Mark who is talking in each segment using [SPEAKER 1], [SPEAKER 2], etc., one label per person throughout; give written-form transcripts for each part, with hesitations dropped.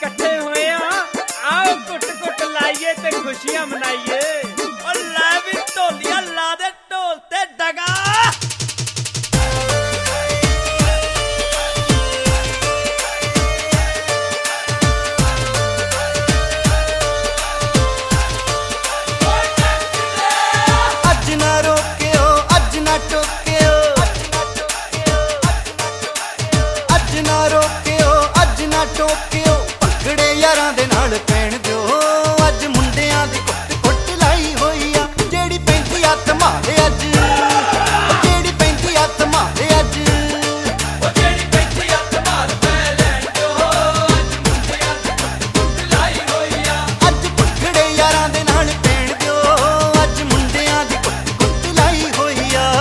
[SPEAKER 1] इकट्ठे होए आओ घुट घुट लाइए ते खुशियां मनाइए। और लै भी ढोलिया ला दे ढोल ते डगा।
[SPEAKER 2] ਟੋਕਿਓ ਭੰਗੜੇ ਯਾਰਾਂ ਦੇ ਨਾਲ ਪੈਣ ਦਿਓ। ਅੱਜ ਮੁੰਡਿਆਂ ਦੀ ਕੁੱਟ ਕੁੱਟ ਲਾਈ ਹੋਈ ਆ। ਜਿਹੜੀ ਪੈਂਦੀ ਹੱਥ ਮਾਰੇ ਅੱਜ, ਜਿਹੜੀ ਪੈਂਦੀ ਹੱਥ ਮਾਰੇ ਅੱਜ,
[SPEAKER 3] ਜਿਹੜੀ ਪੈਂਦੀ ਹੱਥ ਮਾਰ ਪੈ ਲੈਣ ਦਿਓ। ਅੱਜ ਮੁੰਡਿਆਂ ਦੀ ਕੁੱਟ ਕੁੱਟ ਲਾਈ ਹੋਈ ਆ।
[SPEAKER 2] ਅੱਜ ਭੰਗੜੇ ਯਾਰਾਂ ਦੇ ਨਾਲ ਪੈਣ ਦਿਓ। ਅੱਜ ਮੁੰਡਿਆਂ ਦੀ ਕੁੱਟ ਕੁੱਟ ਲਾਈ ਹੋਈ ਆ।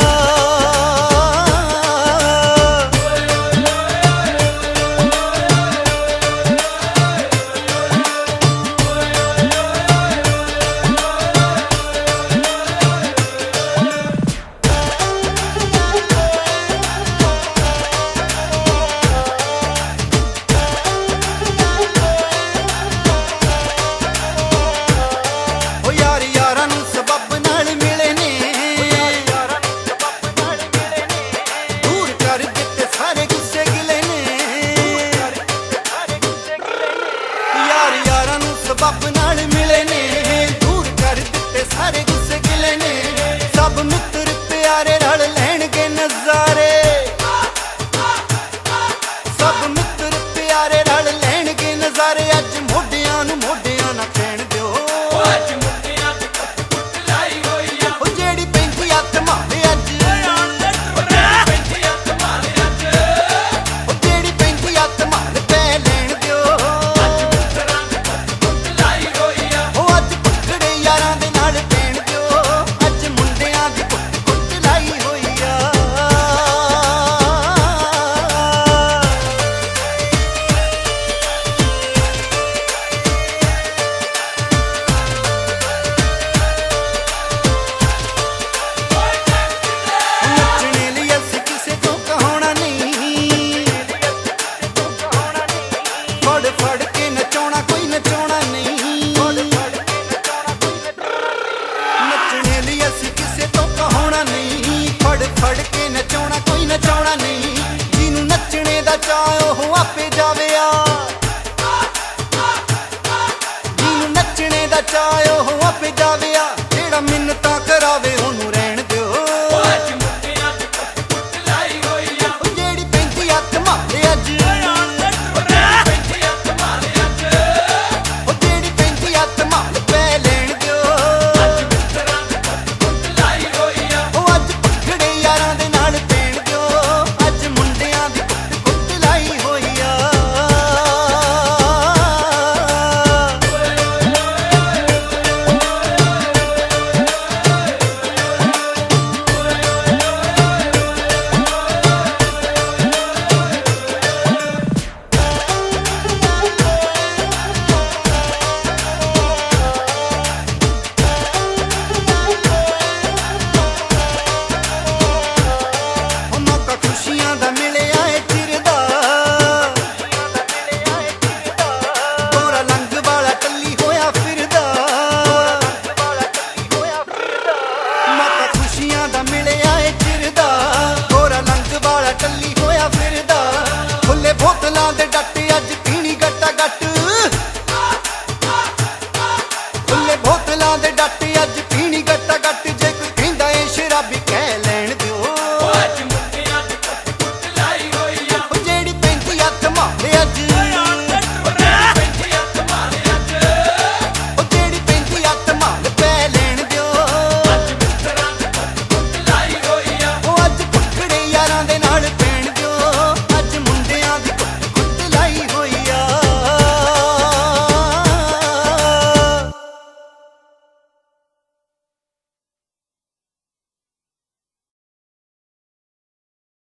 [SPEAKER 2] ਸਬੱਬ ਨਾਲ ਮਿਲੇ ਨੇ, ਦੂਰ ਕਰ ਦਿੱਤੇ ਸਾਰੇ ਗੁੱਸੇ ਗਿਲੇ ਨੇ। ਸਭ ਮਿੱਤਰ ਪਿਆਰੇ ਰਲ ਲੈਣਗੇ ਨਜ਼ਾਰੇ। ਸਭ ਮਿੱਤਰ ਪਿਆਰੇ ਰਲ ਲੈਣਗੇ ਨਜ਼ਾਰੇ। ਅੱਜ ਮੋਢਿਆਂ ਨੂੰ ਮੋਢਿਆਂ ਨਾ ਕਹਿਣ ਦਿਓ।
[SPEAKER 3] ਅੱਜ ਮੁੰਡਿਆਂ ਦੀ ਕੁੱਟ ਕੁੱਟ ਲਾਈ ਹੋਈ ਆ।
[SPEAKER 2] ਉਹ ਜਿਹੜੀ ਪੈਂਦੀ ਹੱਥ ਮਾਰੇ ਅੱਜ,
[SPEAKER 3] ਜਿਹੜੀ ਪੈਂਦੀ ਹੱਥ ਮਾਰੇ ਅੱਜ,
[SPEAKER 2] ਉਹ ਜਿਹੜੀ ਪੈਂਦੀ ਹੱਥ ਮਾਰ ਪੈ ਲੈਣ ਦਿਓ। ਉਹ ਅੱਜ ਭੰਗੜੇ ਯਾਰਾਂ ਦੇ ਨਾਲ ਪੈਣ ਦਿਓ। ਅੱਜ ਮੁੰਡਿਆਂ ਦੀ ਕੁੱਟ ਕੁੱਟ ਲਾਈ ਹੋਈ ਆ। ਨੱਚਣੇ ਲਈ ਅਸੀਂ ਕਿਸੇ ਤੋਂ ਕਹਾਉਣਾ ਨਹੀਂ। ਫੜ ਫੜ ਕੇ ਨਚਾਉਣਾ ਕੋਈ ਨਚਾਉਣਾ ਨਹੀਂ। ਨੱਚਣੇ ਲਈ ਅਸੀਂ ਕਿਸੇ ਤੋਂ ਕਹਾਉਣਾ ਨਹੀਂ। ਫੜ ਫੜ ਕੇ ਨਚਾਉਣਾ ਕੋਈ ਨਚਾਉਣਾ ਨਹੀਂ। ਜਿਹਨੂੰ ਨੱਚਣੇ ਦਾ ਚਾਅ ਉਹ ਆਪੇ ਜਾਵੇ ਆ। ਜਿਹਨੂੰ ਨੱਚਣੇ ਦਾ ਚਾਅ ਉਹ ਆਪੇ ਜਾਵੇ